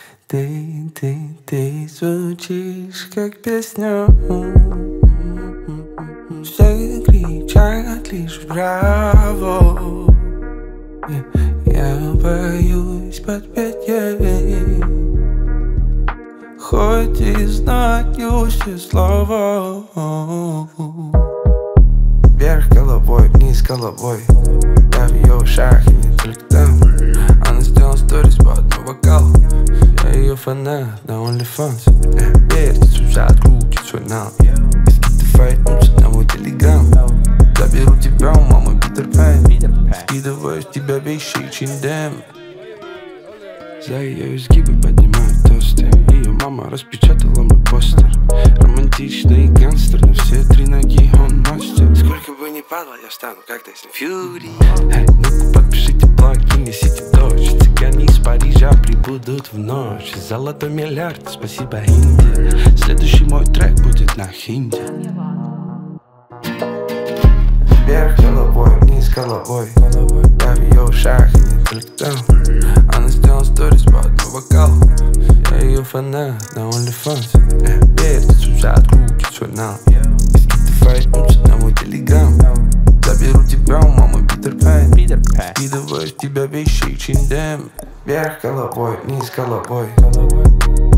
Ты звучишь как песня. Все кричат лишь браво. Я боюсь подпеть ей, хоть и знаю все слова. Вверх головой, вниз головой. Я в ее ушах и не только там. Она сделала сторис по одному вокалу. Я ее фанат на OnlyFans. Вертится взад, крутит свой нал. Если ты файтнуться на мой телеграм, заберу тебя у мамы Питер Пен. Скидываю с тебя вещи и чиндем. За ее изгибы поднимаю тосты. Ее мама распечатала мой постер. Романтичный гангстер, на все три ноги он мастер. Сколько бы ни падал, я встану как Тайсон Фьюри. Ну-ка подпишите блог и несите дождь. Цыгане из Парижа прибудут в ночь. Золотой миллиард, спасибо Индия. Следующий мой трек будет на хинди. Вверх головой, вниз головой. Я в ее ушах и не только там. Она сделала сторис по одному вокалу. Я ее фанат на OnlyFans. Вертится взад, крутит свой нал. Если ты файтнуться на мой телеграм, заберу тебя у мамы Питер Пен. Скидываю с тебя вещи и чиндем. Вверх головой, вниз головой.